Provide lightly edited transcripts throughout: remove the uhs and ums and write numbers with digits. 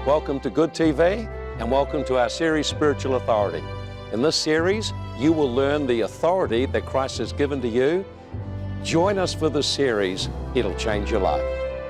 Welcome to Good TV and welcome to our series Spiritual Authority. In this series, you will learn the authority that Christ has given to you. Join us for this series. It'll change your life.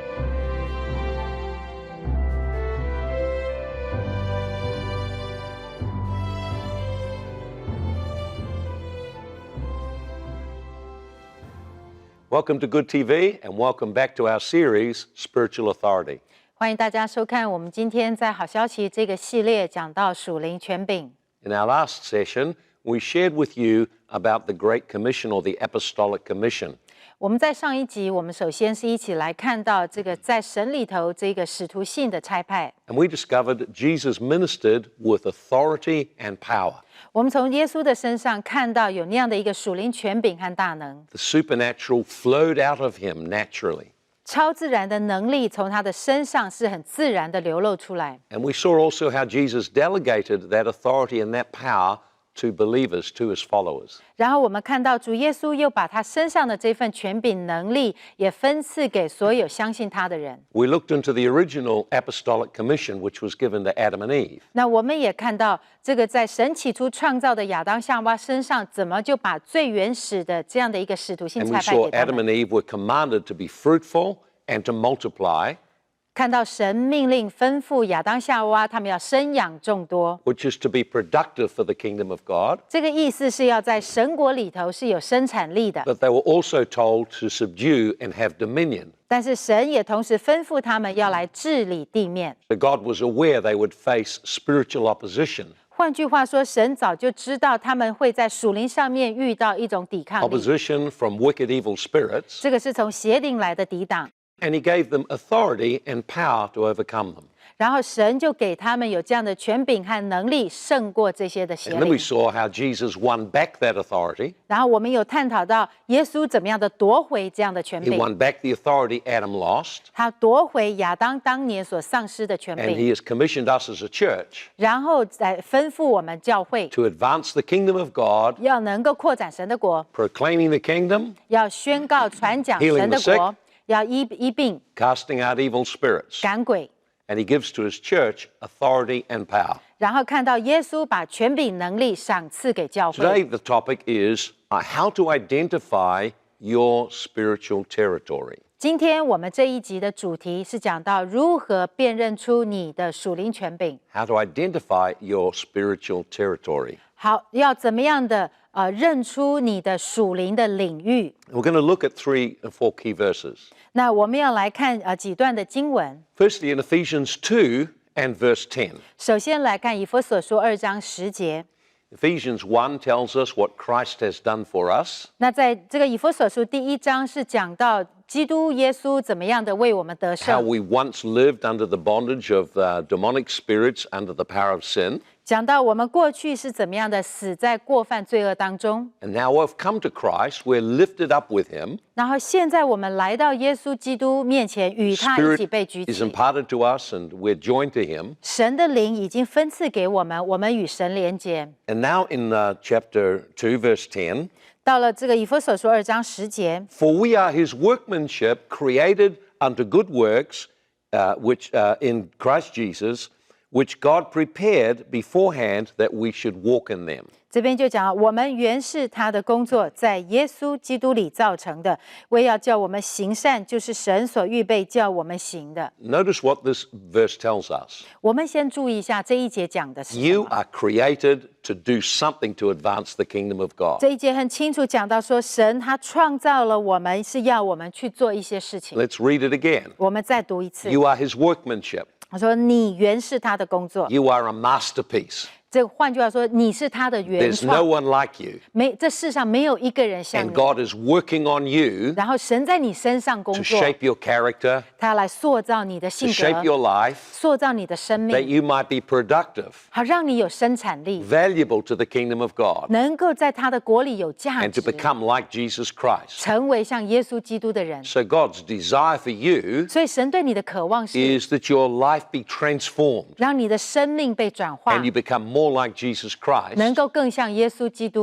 Welcome to Good TV and welcome back to our series Spiritual Authority. 欢迎大家收看我们今天在好消息这个系列讲到属灵权柄。 In our last session, we shared with you about the Great Commission or the Apostolic Commission. 我们在上一集，我们首先是一起来看到这个在神里头这个使徒性的差派。 And we discovered Jesus ministered with authority and power. 我们从耶稣的身上看到有那样的一个属灵权柄和大能， The supernatural flowed out of him naturally. 超自然的能力从他的身上是很自然的流露出来。 And we saw also how Jesus delegated that authority and that power to believers, to his followers. 然后我们看到主耶稣又把他身上的这份权柄能力也分赐给所有相信他的人。 We looked into the original Apostolic Commission, which was given to Adam and Eve. 那我们也看到这个在神起初创造的亚当夏娃身上，怎么就把最原始的这样的一个使徒性 And 差 we 派 saw 给他 Adam 们。 and Eve were commanded to be fruitful and to multiply, 看到神命令吩咐亚当夏娃，他们要生养众多。 which is to be productive for the kingdom of God. 这个意思是要在神国里头是有生产力的， But they were also told to subdue and have dominion. 但是神也同时吩咐他们要来治理地面。 So God was aware they would face spiritual opposition. 换句话说，神早就知道他们会在属灵上面遇到一种抵抗力， Opposition from wicked evil spirits. 这个是从邪灵来的抵挡。 And he gave them authority and power to overcome them. 然后神就给他们有这样的权柄和能力，胜过这些的邪 And then we 灵。 saw how Jesus won back that authority. 然后我们有探讨到耶稣怎么样的夺回这样的权 He 柄， won back the authority Adam lost. 他夺回亚当当年所丧失的权 And 柄， he has commissioned us as a church 然后再吩咐我们教会 to advance the kingdom of God, 要能够扩展神的国， proclaiming the kingdom, 要宣告传讲 Healing 神的 the sick 国，要医病 casting out evil spirits. 赶鬼。 And he gives to his church authority and power. 然后看到耶稣把权柄能力赏赐给教会。 Today, the topic is how to identify your spiritual territory. 今天我们这一集的主题是讲到如何辨认出你的属灵权柄。 How to identify your spiritual territory. 好，要怎么样的认出你的属灵的领域？ We're going to look at 3 and 4 key verses. 那我们要来看几段的经文。 Firstly, in Ephesians 2 and verse 10. 首先来看以弗所书2章10节。 Ephesians 1 tells us what Christ has done for us. 那在这个以弗所书第1章是讲到基督耶稣怎么样的为我们得 How 胜， we once lived under the bondage of demonic spirits, under the power of sin. 讲到我们过去是怎么样的死在过犯罪恶当中， And now we've come to Christ, we're lifted up with him. 然后现在我们来到耶稣基督面前，与他一起 Spirit 被举 is 起。 imparted to us and we're joined to him. 神的灵已经分赐给我们，我们与神连结。 And now in chapter 2, verse 10, 到了这个以弗所书2章10节， for we are his workmanship created unto good works, which in Christ Jesus, which God prepared beforehand that we should walk in them. 这边就讲了，我们原是他的工作，在耶稣基督里造成的，为要叫我们行善，就是神所预备叫我们行的。 Notice what this verse tells us. 我们先注意一下这一节讲的是什 You 么。 are created to do something to advance the kingdom of God. 这一节很清楚讲到说，神他创造了我们，是要我们去做一些事情。 Let's read it again. 我们再读一次。 You are his workmanship. 他说：“你原是他的工作。 You are a masterpiece. 这换句话说，你是他的原 There's no 创。 one like you. 这世上没有一个人像 And 你。 God is working on you 然后神在你身上工 to 作， shape your character, 他要来塑造你的 to 性 shape 格， your life, 塑造你的生 that 命， you might be productive, 好让你有生产力， valuable to the kingdom of God, 能够在他的国里有价 and to 值， become like Jesus Christ. 成为像耶稣基督的人。 So God's desire for you 所以神对你的渴望是 is that your life be transformed 让你的生命被转化 and，you become more like Jesus Christ, 能够更像耶稣基督，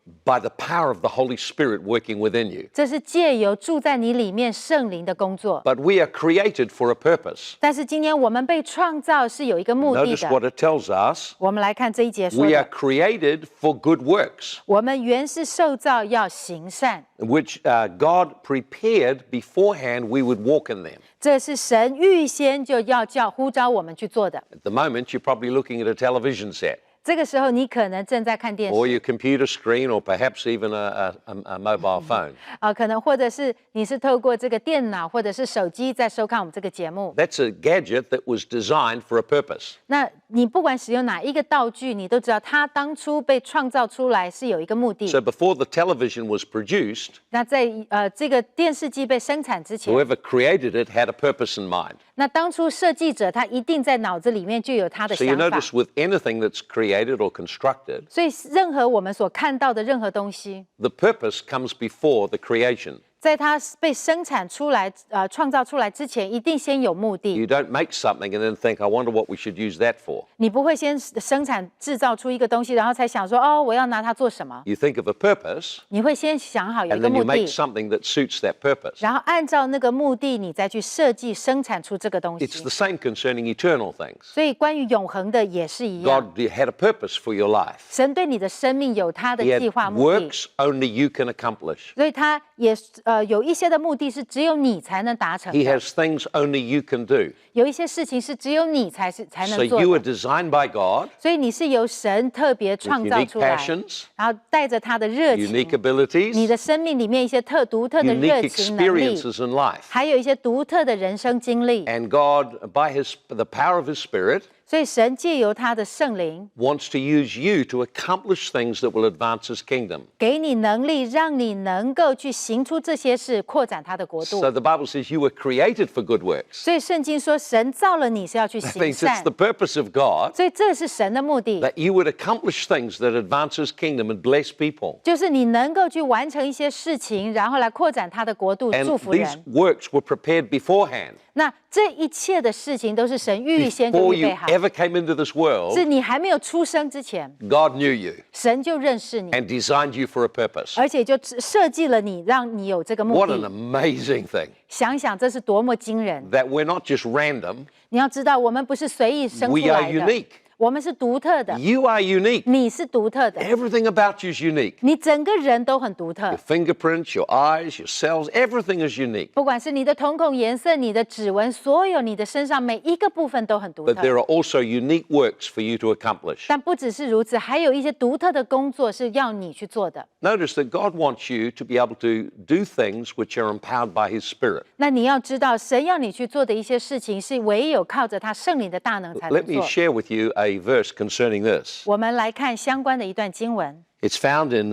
by the power of the Holy Spirit working within you. 这是借由住在你里面圣灵的工作。 But we are created for a purpose. 但是今天我们被创造是有一个目的 Notice what 的。 it tells us. 我们来看这一节说 We are 的， created for good works, 我们原是受造要行善， which God prepared beforehand we would walk in them. 这是神预先就要呼召我们去做的。 At the moment, you're probably looking at a television set, 这个时候你可能正在看电 or 视 your computer screen, or perhaps even a mobile phone. 可能或者是你是透过这个电脑或者是手机在收看我们这个节目。 That's a gadget that was designed for a purpose. 那你不管使用哪一个道具，你都知道它当初被创造出来是有一个目的。 So before the television was produced, 那在这个电视机被生产之前， whoever created it had a purpose in mind. 那当初设计者他一定在脑子里面就有他的 So you 想法。 notice with anything that's created or constructed, 所以任何我们所看到的任何东西， the purpose comes before the creation. 在它被生产出来、创造出来之前，一定先有目的。 You don't make something and then think, I wonder what we should use that for. 你不会先生产制造出一个东西，然后才想说哦，我要拿它做什么？ You think of a purpose, 你会先想好有一 and 个 then 目 you make 的， something that suits that purpose. 然后按照那个目的，你再去设计生产出这个东 It's 西 the。same concerning eternal things. 所以关于永恒的也是一样， God had a purpose for your life. 神对你的生命有他的 He 计 had 划目的， works only you can accomplish. 所以他也有一些的目的是只有你才能达成 He 的， has things only you can do. 有一些事情是只有你才 So 能做 you are 的。 designed by God 所以你是由神特别 with 创造 unique 出来， passions, 然后带着他的热 unique 情，你 abilities, 的生命里面一些独特的热 unique 情能力， experiences in life. 还有一些独特的人生经历。 And God, by the power of His Spirit, 所以神借由他的圣灵， wants to use you to accomplish things that will advance His kingdom. 给你能力，让你能够去行出这些事，扩展他的国度。 So the Bible says you were created for good works. 所以圣经说，神造了你是要去 That 行 means it's 善 the，purpose of God 所以这是神的目的， that you would accomplish things that advance His kingdom and bless people. 就是你能够去完成一些事情，然后来扩展他的国度， And 祝福 these 人。 works were prepared beforehand. 那这一切的事情都是神预先就 Before 预备 you 好， ever came into this world, 是你还没有出生之前， God knew you 神就认识你， and designed you for a purpose. 而且就设计了你，让你有这个目 What an 的。 amazing thing 想想这是多么惊人！ that we're not just random, 你要知道，我们不是随意生出 we are 来的， unique. 我们是独特的， You are unique. 你是独特的， Everything about you is unique. 你整个人都很独特 Your。fingerprints, your eyes, your cells, everything is unique. 不管是你的瞳孔颜色、你的指纹，所有你的身上每一个部分都很独 But 特。 there are also unique works for you to accomplish. 但不只是如此，还有一些独特的工作是要你去做的。 Notice that God wants you to be able to do things which are empowered by His Spirit. 那你要知道，神要你去做的一些事情，是唯有靠着他圣灵的大能才能 Let me 做。 share with you a verse concerning this. 我们来看相关的一段经文， It's found in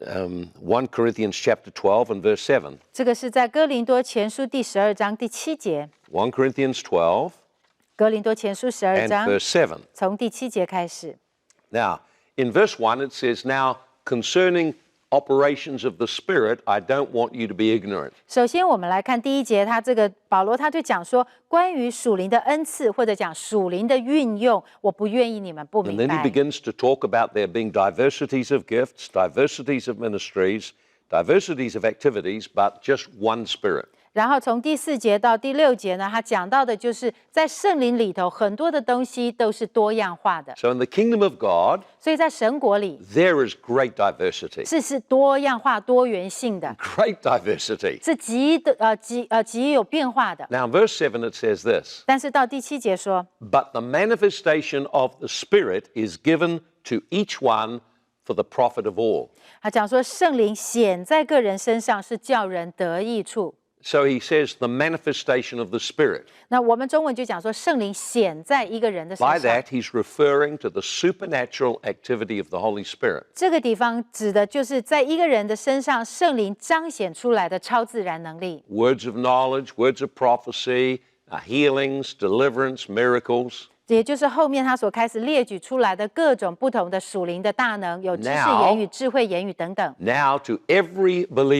1 Corinthians chapter 12 and verse 7. 这个是在哥林多前书第12章第7节。 1 Corinthians 12 哥林多前书12 and 章 verse 7. 从第7节开始。 Now, in verse 1 it says, Now concerning operations of the Spirit, I don't want you to be ignorant. 首先，我们来看第1节，他这个保罗他就讲说，关于属灵的恩赐或者讲属灵的运用，我不愿意你们不 And 明 then he 白。 begins to talk about there being diversities of gifts, diversities of ministries, diversities of activities, but just one Spirit. 然后从第4节到第6节呢，他讲到的就是在圣灵里头很多的东西都是多样化的， So in the kingdom of God, 所以在神国里 there is great diversity. 是多样化、多元性的， Great diversity. 是极有变化的。 Now, in verse 7, it says this, 但是到第7节说， But the manifestation of the Spirit is given to each one for the profit of all. 他讲说圣灵显在个人身上是叫人得益处。 So he says the manifestation of the Spirit. 那我们中文就讲说圣灵显在一个人的身 By 上。 that, he's referring to the supernatural activity of the Holy Spirit. 这个地方指的就是在一个人的身上，圣灵彰显出来的超自然能力， Words of knowledge, words of prophecy, healings, deliverance, miracles. 也就是后面他所开始列举出来的各种不同的属灵的大能，有知识 Now- 言语、智慧言语等等。 Now, to every believer,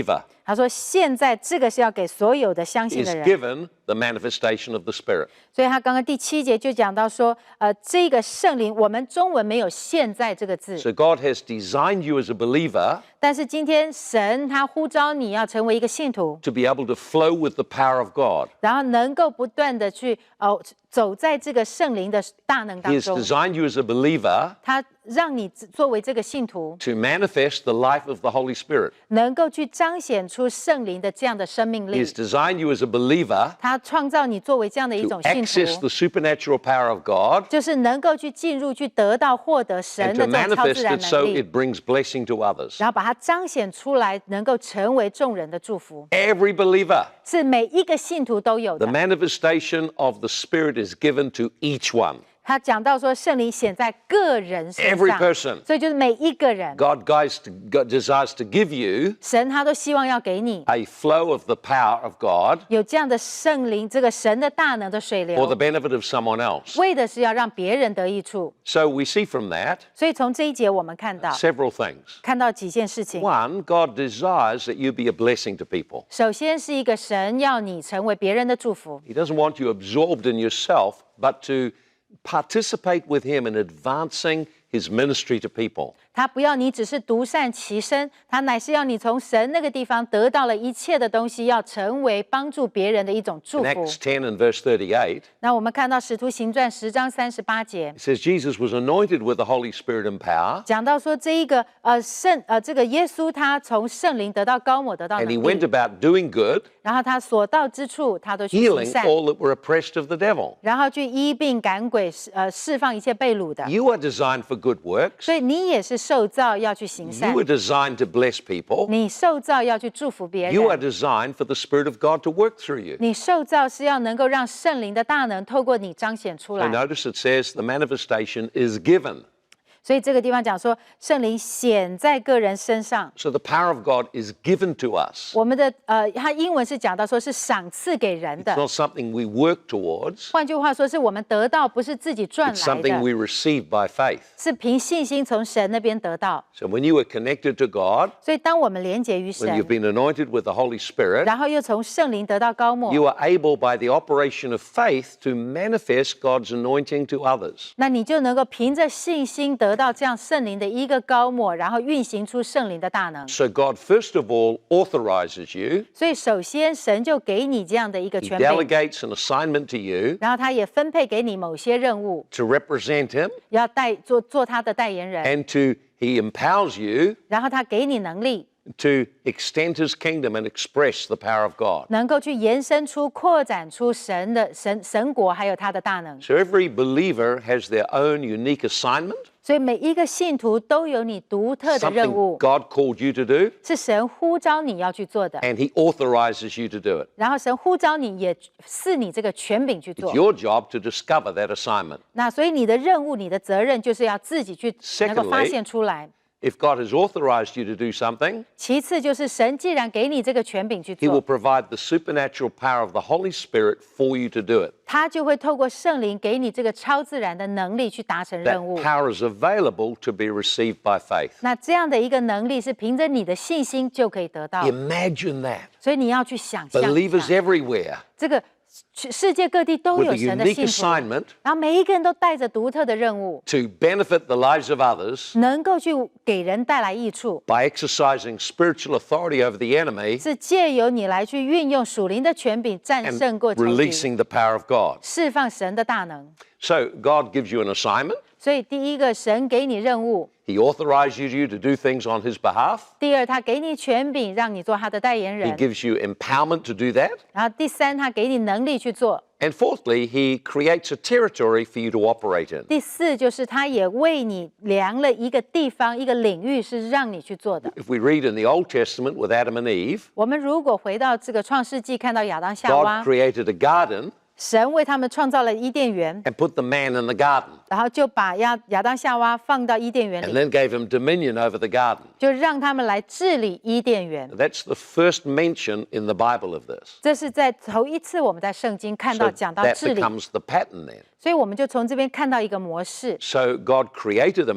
他说现在这个是要给所有的相信 is 的人， given the manifestation of the Spirit. 所以他刚刚第7节就讲到说，这个圣灵，我们中文没有现在这个字， So God has designed you as a believer 但是今天神他呼召你要成为一个信徒， to be able to flow with the power of God. 然后能够不断的去走在这个圣灵的大能 He 当 has 中， designed you as a believer 他让你作为这个信徒， to manifest the life of the Holy Spirit. 能够去彰显出圣灵的这样的生命 He 力 has。designed you as a believer 他创造你作为这样的一 to 种信 access 徒， the supernatural power of God 就是能够去进入、去得到、获得神 and 的 to 这种超 manifest 自然 it so 能力， it brings blessing to others. 然后把它彰显出来，能够成为众人的祝福， Every believer, 是每一个信徒都有 the 的。 manifestation of the Spirit is given to each one. 他讲到说，圣灵显在个人身 Every 上， person. 所以就是每一个人， God desires to give you 神他都希望要给你 a flow of the power of God 有这样的圣灵，这个神的大能的水 for the 流， benefit of someone else. 为的是要让别人得益处。 So we see from that 所以从这一节我们看到 several things. 看到几件事情。 One, God desires that you be a blessing to people. 首先是一个神要你成为别人的祝福， He doesn't want you absorbed in yourself, but to participate with Him in advancing His ministry to people. 他不要你只是独善其身，他乃是要你从神那个地方得到了一切的东西，要成为帮助别人的一种祝 In 福。 Acts 10 and verse 38, 那我们看到使徒行传10章38节 it says Jesus was anointed with the Holy Spirit and power, 讲到说，这一个这个耶稣他从圣灵得到高抹，得到 and 能 He went 力， about doing good, 然后他所到之处，他都去行 healing 善， all that were oppressed of the devil. 然后去医病赶鬼，释放一切被掳的。 You are designed for good works. 所以你也是受造要去行善 You，are designed to bless people. 你受造要去祝福别 You are 人， designed for the Spirit of God to work through you. 你受造是要能够让圣灵的大能透过你彰显出 So 来。 notice it says the manifestation is given. 所以这个地方讲说，圣灵显在个人身上。 So the power of God is given to us. 我们的它英文是讲到说是赏赐给人 It's 的， not something we work towards. 换句话说是我们得到，不是自己赚 It's 来 something 的， we receive by faith. 是凭信心从神那边得到。 So when you are connected to God, 所以当我们连结于 when 神 you've，been anointed with the Holy Spirit, 然后又从圣灵得到高抹， you are able by the operation of faith to manifest God's anointing to others. 那你就能够凭着信心得到这样圣灵的一个高抹，然后运行出圣灵的大能。 So God first of all authorizes you. 所以首先神就给你这样的一个 He 权柄， delegates an assignment to you 然后他也分配给你某些任务， to represent Him, 要做他的代言人， and He empowers you 然后他给你能力， to extend His kingdom and express the power of God. 能够去延伸出、扩展出神国还有他的大能。 So every believer has their own unique assignment, 所以每一个信徒都有你独特的任 something 务， God called you to do, 是神呼召你要去做的， and He authorizes you to do it. 然后神呼召你也赐你这个权柄去 It's 做。 your job to discover that assignment. 那所以你的任务、你的责任就是要自己去能够发现出来。 If God has authorized you to do something, 其次就是神既然给你这个权柄去 He will 做， provide the supernatural power of the Holy Spirit for you to do it. 他就会透过圣灵给你这个超自然的能力去达成任 That 务。 power is available to be received by faith. 那这样的一个能力是凭着你的信心就可以得到， Imagine that. 所以你要去想象一 Believers 下， everywhere 这个世界各地都 with 有 a 神的 unique 信徒， assignment 然后每一个人都带着独特的任务， to benefit the lives of others 能够去给人带来益处， by exercising spiritual authority over the enemy 是借由你来去运用属灵的权柄战 and 胜过仇敌， releasing the power of God. 释放神的大能。 So God gives you an assignment. 所以第一个，神给你任务； He authorizes you to do things on His behalf. 第二，他给你权柄，让你做他的代言 He 人； gives you empowerment to do that. 然后第三，他给你能力去做； And fourthly, He creates a territory for you to operate in. 第四，就是他也为你量了一个地方、一个领域，是让你去做的。 If we read in the Old Testament with Adam and Eve, 我们如果回到这个创世纪，看到亚当夏 God 娃， created a garden 神为他们创造了伊甸园， and put the man in the garden 然后就把亚当夏娃放到伊甸园 and 里， then gave him dominion over the garden. 就让他们来治理伊甸园。 That's the first mention in the Bible of this. 这是在头一次我们在圣经看 So 到讲到 that 治理， becomes the pattern then. 所以我们就从这边看到一个模式。 So God created a man,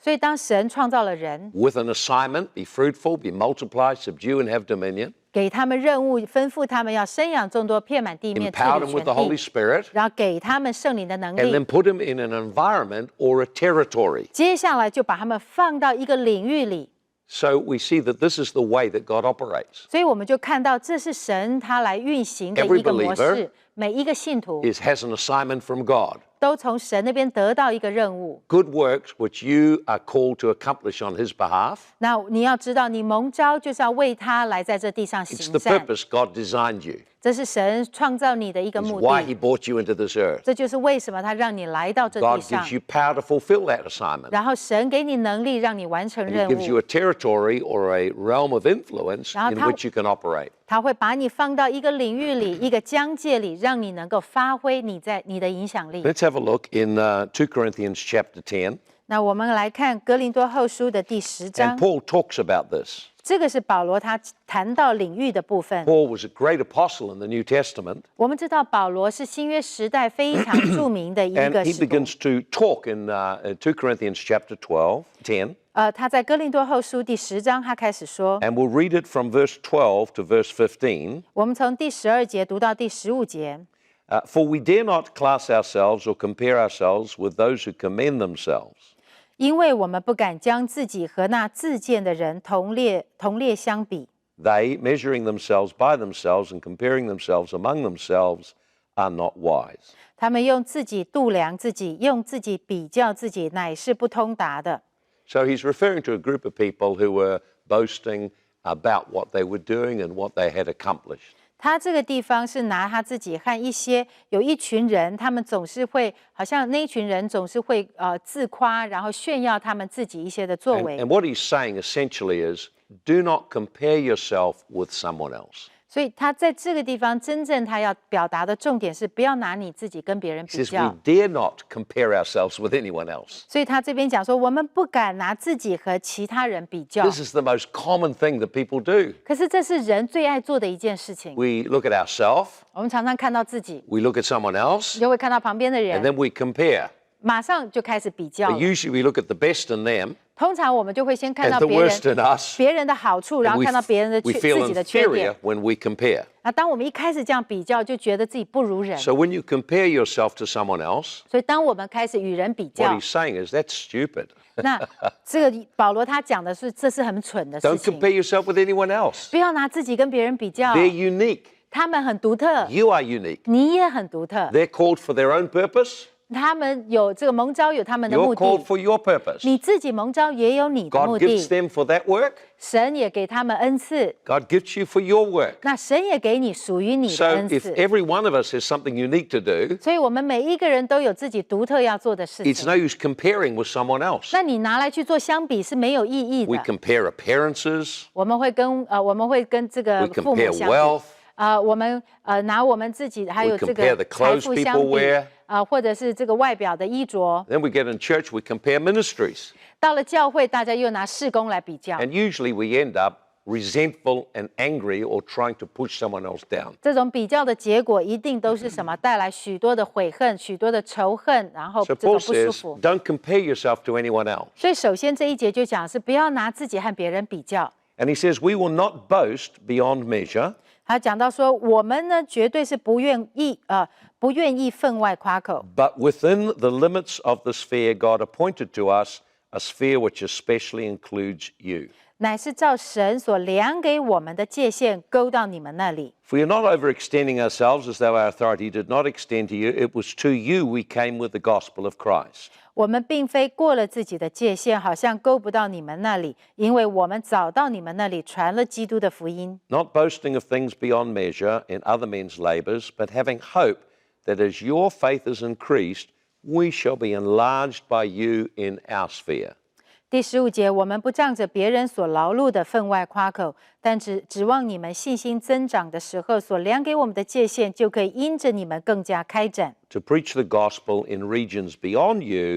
所以当神创造了人， with an assignment, be fruitful, be multiply, subdue, and have dominion, 给他们任务，吩咐他们要生养众多，遍满地面，治 empowered 理 them 全 with the Holy 地， Spirit, 然后给他们圣灵的能 and 力。 then put them in an environment or a territory. 接下来就把他们放到一个领域里， So we see that this is the way that God operates. 所以我们就看到这是神他来运行的 Every 一个模 believer 式。每一个信徒 has an assignment from God. 都从神那边得到一个任务。 Good works which you are called to accomplish on His behalf. 那你要知道，你蒙召就是要为他来在这地上 It's 行 the 善， purpose God designed you. 这是神创造你的一个 It's 目 why 的。 He brought you into this earth. 这就是为什么他让你来到这地 God 上 gives，you power to fulfill that assignment. 然后神给你能力让你完成 And 任 He gives you 务。 a territory or a realm of influence 然后 in 他- which you can operate. 他会把你放到一个领域里，一个疆界里，让你能够发挥你的影响力。 Let's have a look in 2 Corinthians chapter 10. 那我们来看哥林多后书的第10 And 章， Paul talks about this. 这个是保罗他谈到领域的部分。 Paul was a great apostle in the New Testament. 我们知道保罗是新约时代非常著名的一 And 个 he 使徒。 begins to talk in 2 Corinthians chapter 10. 他在哥林多后书第10章，他开始说， And we'll read it from verse 12 to verse 15. 我们从第12节读到第15节。 For we dare not class ourselves or compare ourselves with those who commend themselves. 因为我们不敢将自己和那自荐的人同列相比， They, measuring themselves by themselves and comparing themselves among themselves, are not wise. 他们用自己度量自己，用自己比较自己，乃是不通达的。 So he's referring to a group of people who were boasting about what they were doing and what they had accomplished. 他这个地方是拿他自己和有一群人，他们总是会好像那一群人总是会自夸，然后炫耀他们自己一些的作为。 And what he's saying essentially is, do not compare yourself with someone else. 所以他在这个地方真正他要表达的重点是，不要拿你自己跟别人 He 比 says 较 we。dare not compare ourselves with anyone else. 所以他这边讲说，我们不敢拿自己和其他人比较。 This is the most common thing that people do. 可是这是人最爱做的一件事情。 We look at ourselves, 我们常常看到自己， we look at someone else, 就会看到旁边的 and 人， then we compare. 马上就开始比较 But。usually we look at the best in them 通常我们就会先看 and 到 the 别 worst 人 in us. 别人的好处，然 And 后 we, 看到别人的 we 自 feel 己的缺 inferior 点。 when we compare. 那当我们一开始这样比较，就觉得自己不如人。 So when you compare yourself to someone else, 所以当我们开始与人比 what 较， he's saying is that's stupid. 那这个保罗他讲的是，这是很蠢的事 Don't 情。 compare yourself with anyone else. 不要拿自己跟别人比较， They're unique. 他们很独特， You are unique. 你也很独特。 They're called for their own purpose. 他们有这个蒙召，有他们的 You're 目 called 的。 for your purpose. 你自己蒙召也有你的 God 目 gifts 的， them for that work. 神也给他们恩赐， God gifts you for your work. 那神也给你属于你的 So 恩 if 赐。 every one of us has something unique to do, 所以我们每一个人都有自己独特要做的事 it's 情。 no use comparing with someone else. 那你拿来去做相比是没有意义 We 的。 compare appearances. 我们会跟这个 We 父母 compare 相比 wealth.， 我们拿我们自己还有 We 这 compare 个 the 财 clothes 富相 people 比 wear.， 或者是这个外表的衣着。 Then we get in church, we compare ministries. 到了教会，大家又拿事工来比较。 And usually we end up resentful and angry or trying to push someone else down. 这种比较的结果一定都是什么？带来许多的悔恨、许多的仇恨，然后 So 这种 Paul 不舒 says, 服。 don't compare yourself to anyone else. 所以首先这一节就讲是不要拿自己和别人比较。 And he says, we will not boast beyond measure, 他讲到说，我们呢绝对是不愿意分外夸口， but within the limits of the sphere God appointed to us, a sphere which especially includes you. 乃是照神所量给我们的界限勾到你们那里。 For we are not overextending ourselves as though our authority did not extend to you. It was to you we came with the gospel of Christ. 我们并非过了自己的界限，好像勾不到你们那里，因为我们早到你们那里传了基督的福音。 Not boasting of things beyond measure in other men's labors, but having hope that as your faith is increased, we shall be enlarged by you in our sphere. 第15节，我们不仗着别人所劳碌的分外夸口，但指望你们信心增长的时候，所量给我们的界限，就可以因着你们更加开展。 To preach the gospel in regions beyond you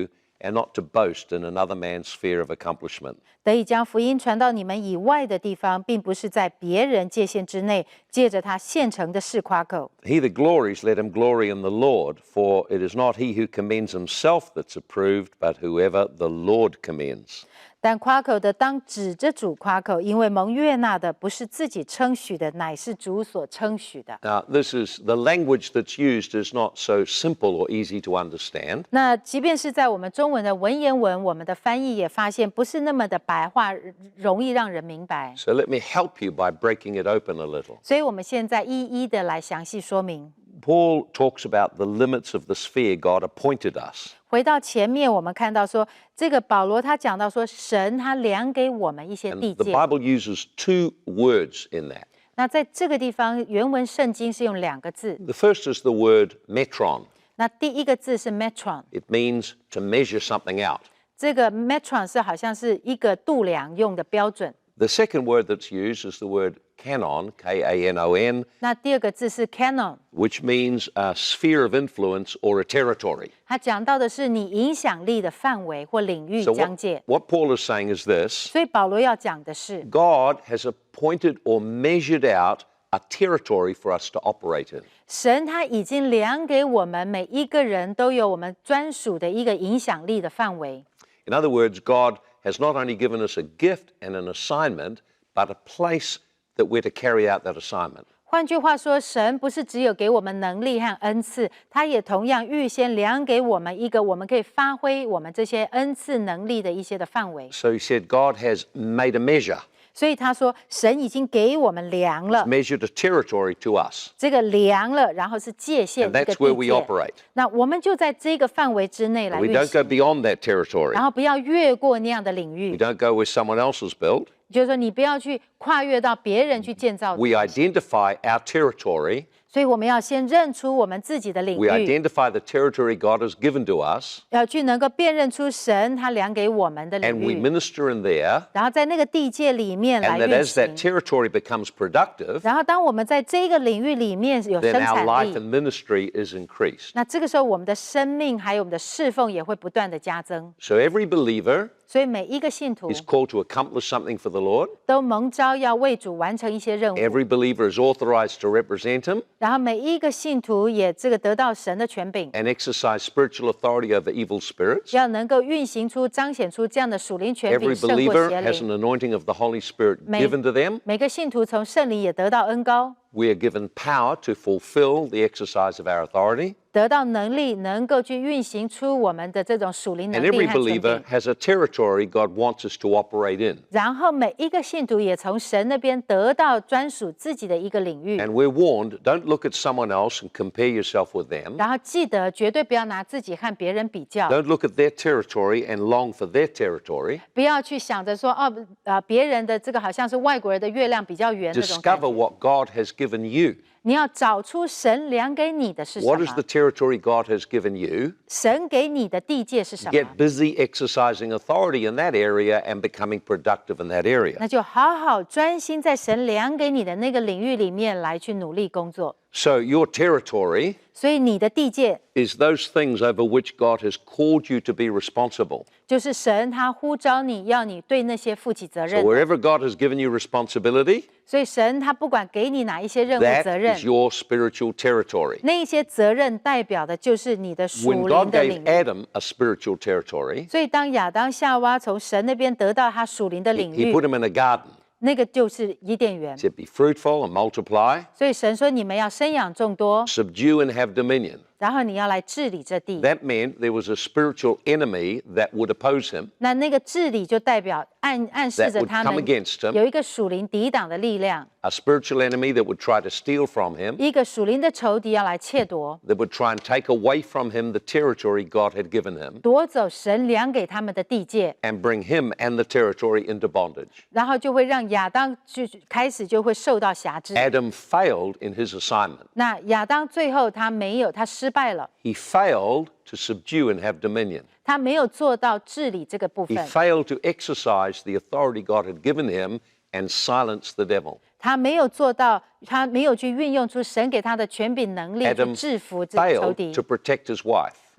and not to boast in another man's sphere of accomplishment. 得以将福音传到你们以外的地方，并不是在别人界限之内，借着他现成的事夸口。 He that glories, let him glory in the Lord, for it is not he who commends himself that's approved, but whoever the Lord commends. 但夸口的当指着主夸口，因为蒙悦纳的不是自己称许的，乃是主所称许的。 Now, this is the language that's used is not so simple or easy to understand. 那即便是在我们中文的文言文，我们的翻译也发现不是那么的白话，容易让人明白。 So let me help you by breaking it open a little. 所以我们现在一一的来详细说明。 Paul talks about the limits of the sphere God appointed us. 回到前面，我们看到说，这个保罗他讲到说，神他量给我们一些地 And the 界。 Bible uses two words in that. 那在这个地方，原文圣经是用2个字。 The first is the word metron. 那第一个字是 metron， It means to measure something out. 这个 metron 是好像是一个度量用的标准。 The second word that's used is the word canon, K-A-N-O-N, 那第2个字是 canon， which means a sphere of influence or a territory. 它讲到的是你影响力的范围或领域 So 疆界。 what Paul is saying is this: 所以保罗要讲的是， God has appointed or measured out a territory for us to operate in. 神他已经量给我们每一个人都有我们专属的一个影响力的范围。 In other words, God has not only given us a gift and an assignment, but a place that we're to carry out that assignment. 换句话说，神不是只有给我们能力和恩赐，他也同样预先量给我们一个我们可以发挥我们这些恩赐能力的一些的范围。 So he said God has made a measure, 所以他说，神已经给我们量了， measured a territory to us. 这个量了，然后是界限 And 一个 that's where we 地界。 operate. 那我们就在这个范围之内来 We 运 don't 行， go beyond that territory. 然后不要越过那样的领 We 域。 don't go where someone else has built. 就是说，你不要去跨越到别人去建造。 We identify our territory. 所以我们要先认出我们自己的领 We 域， identify the territory God has given to us, 要去能够辨认出神他量给我们的 and 领 we 域， minister in there. 然后在那个地界里面来 And that 运 as that 行。 territory becomes productive, 然后当我们在这个领域里面有 then 生 our 产 life 力， and ministry is increased. 那这个时候我们的生命还有我们的侍奉也会不断的加增。 So every believer 所以每一个信徒 is called to accomplish something for the Lord. 都蒙召要为主完成一些任务， Every believer is authorized to represent Him 然后每一个信徒也这个得到神的权柄， and exercise spiritual authority over evil spirits. 要能够运行出、彰显出这样的属灵权 Every 柄胜过 believer 邪 has 灵。 an anointing of the Holy Spirit May- given to them. 每个信徒从圣灵也得到恩膏， We are given power to fulfill the exercise of our authority. 得到能力，能够去运行出我们的这种属灵能 And 力 every 和权 believer 柄。 has a territory God wants us to operate in. 然后每一个信徒也从神那边得到专属自己的一个领域。 And we're warned, don't look at someone else and compare yourself with them. 然后记得绝对不要拿自己和别人比较， Don't look at their territory and long for their territory. 不要去想着说别人的这个好像是外国人的月亮比较圆那种感 Discover 觉。 what God has given you. 你要找出神量给你的是什 What is the 么， territory God has given you? 神给你的地界是什么， Get busy exercising authority in that area and becoming productive in that area. 那就好好专心在神量给你的那个领域里面来去努力工作。 So your territory 所以你的地界 is those things over which God has called you to be responsible. 就是神他呼召你要你对那些负起责 So 任的。 wherever God has given you responsibility, 所以神他不管给你哪一些任务 that 责任 is，your spiritual territory. 那一些责任代表的就是你的 When 属灵 God 的 gave 领域。 Adam a spiritual territory, 所以当亚当夏娃从神那边得到他属灵的 he 领域， put him in a garden. 那个就是伊甸园 He。said, be fruitful and multiply, 所以神说你们要生养众多， subdue and have dominion. 然后你要来治理这地。 That meant there was a spiritual enemy that would oppose him, 那个治理就代表暗示 that 着 would 他 come 们 against him, 有一个属灵抵挡的力量， a spiritual enemy that would try to steal from him, 一个属灵的仇敌要来窃夺， that would try and take away from him the territory God had given him, 夺走神量给他们的地界， and bring him and the territory into bondage. 然后就会让亚当开始就会受到辖制。 Adam failed in his assignment. 那亚当最后他没有，他失败了， He failed to subdue and have dominion. 他没有做到治理这个部 He 分， failed to exercise the authority God had given him and silence the devil. 他没有做到，他没有去运用出神给他的权柄能力去 Adam 制服这个仇 failed 敌 to。protect his wife. 那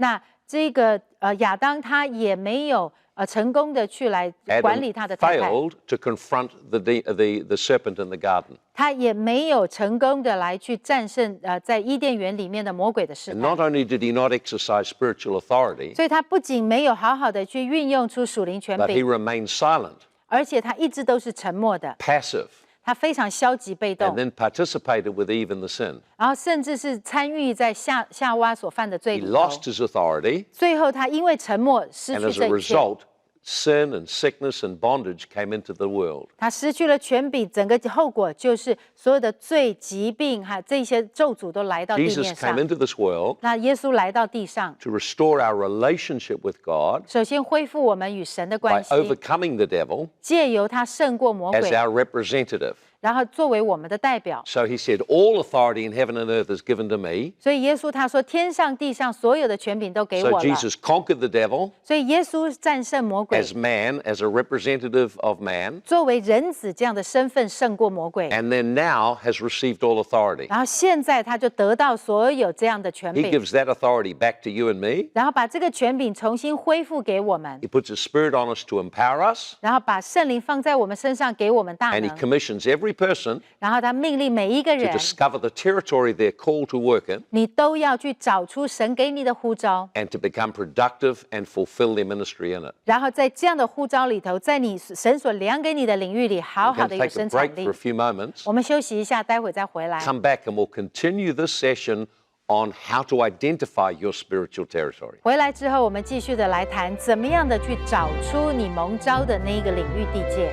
这个亚当他也没有成功的去来管理 Adam 他的太太， failed to confront the serpent in the garden. 他也没有成功的来去战胜在伊甸园里面的魔鬼的试 And 探。 not only did he not exercise spiritual authority, 所以他不仅没有好好的去运用出属灵权 but he 柄， remained silent, 而且他一直都是沉默的， passive, 他非常消极被 and 动， then participated with Eve in the sin. 然后甚至是参与在夏娃所犯的罪 He 里头。 lost his authority, 最后他因为沉默失 and 去 as a 这一切， result, sin and sickness and bondage came into the world. 他失去了权柄，整个后果就是所有的罪、疾病还有这些咒诅都来到地 Jesus 面上 came。into this world 那耶稣来到地上， to restore our relationship with God 首先恢复我们与神的 by 关系， overcoming the devil 借由他胜过魔 as 鬼， our representative. 然后作为我们的代表。 So he said, all authority in heaven and earth is given to me. 所以耶稣他说：“天上地上所有的权柄都给 So 我了。” Jesus conquered the devil 所以耶稣战胜魔鬼， as man, as a representative of man, 作为人子这样的身份胜过魔鬼。 and then now has received all authority. 然后现在他就得到所有这样的权 He 柄， gives that authority back to you and me. 然后把这个权柄重新恢复给我们， He puts his spirit on us to empower us, 然后把圣灵放在我们身上，给我们大 and he 能。 commissions every person 然后他命令每一个 to 人， discover the territory they're called to work in 你都要去找出神给你的呼召， and to become productive and fulfill their ministry in it. 然后在这样的呼召里头，在你神所量给你的领域里，好 We're 好 going 的 to 有 take a 生产 break 力 for a。few moments, 我们休息一下，待会再回来。 come back, and we'll continue this session on how to identify your spiritual territory. 回来之后，我们继续的来谈，怎么样的去找出你蒙召的那一个领域地界。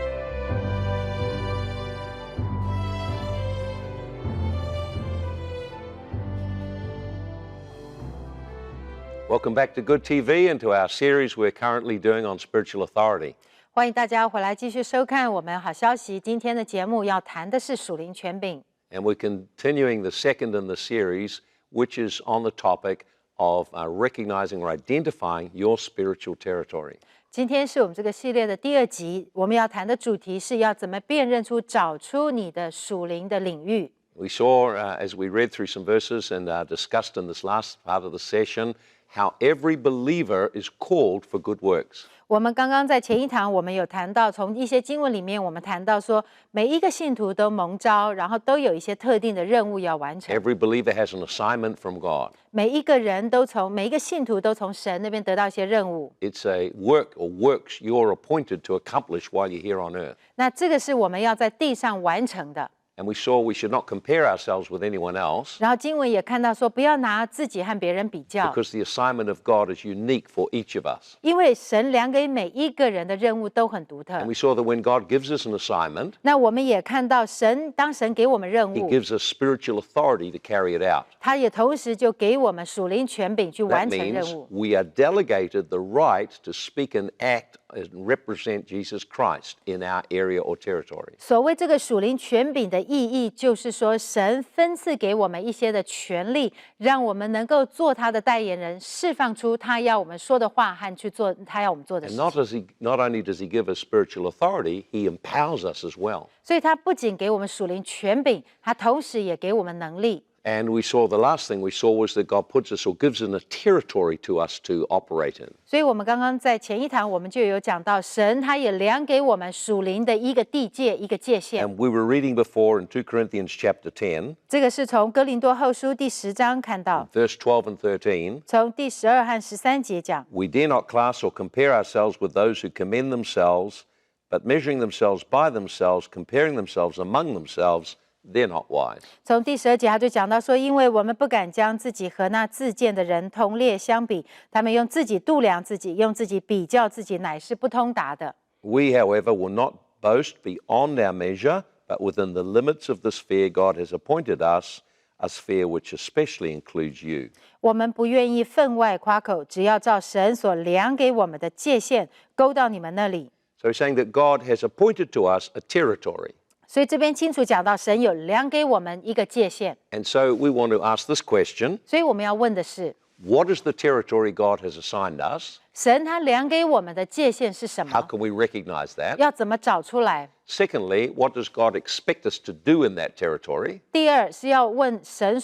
Welcome back to Good TV and to our series we're currently doing on spiritual authority. 欢迎大家回来继续收看我们好消息。今天的节目要谈的是属灵权柄， And we're continuing the second in the series, which is on the topic of recognizing or identifying your spiritual territory. 今天是我们这个系列的第2集，我们要谈的主题是要怎么辨认出、找出你的属灵的领域。 We saw, as we read through some verses and discussed in this last part of the session, how every believer is called for good works. 我们刚刚在前一堂，我们有谈到，从一些经文里面，我们谈到说，每一个信徒都蒙召，然后都有一些特定的任务要完成。 Every believer has an assignment from God. 每一个信徒都从神那边得到一些任务。 It's a work or works you're appointed to accomplish while you're here on earth. 那这个是我们要在地上完成的。 And we saw we should not compare ourselves with anyone else 然后经文也看到说，不要拿自己和别人比较， because the assignment of God is unique for each of us. 因为神量给每一个人的任务都很独特 And。we saw that when God gives us an assignment, 那我们也看到当神给我们任 He 务， gives us spiritual authority to carry it out. 他也同时就给我们属灵权柄去 That 完成 means 任务。 we are delegated the right to speak and act and represent Jesus Christ in our area or territory. 所谓这个属灵权柄的意义，就是说神分赐给我们一些的权利，让我们能够做他的代言人，释放出他要我们说的话和去做他要我们做的 And 事情。 not only does He give us spiritual authority, He empowers us as well. 所以他不仅给我们属灵权柄，他同时也给我们能力。 And we saw the last thing we saw was that God puts us or gives us a territory to us to operate in. 所以我们刚刚在前一堂我们就有讲到，神他也量给我们属灵的一个地界、一个界限。 And we were reading before in 2 Corinthians chapter 10, 这个是从哥林多后书第10章看到， verse 12 and 13. 从第12和13节讲。 We dare not class or compare ourselves with those who commend themselves, but measuring themselves by themselves, comparing themselves among themselves, they're not wise. 从第12节他就讲到说，因为我们不敢将自己和那自荐的人同列相比，他们用自己度量自己，用自己比较自己，乃是不通达的。 We, however, will not boast beyond our measure, but within the limits of the sphere God has appointed us, a sphere which especially includes you. 我们不愿意分外夸口，只要照神所量给我们的界限，勾到你们那里。 So he's saying that God has appointed to us a territory. 所以这边清楚讲到，神有量给我们一个界限。 And so we want to ask this question, 所以我们要问的是， what is the territory God has assigned us? 神他量给我们的界限是什 How 么？ can we recognize that? 要怎么找出来？ Secondly, what does God expect us to do in that territory? 第二是要问神说，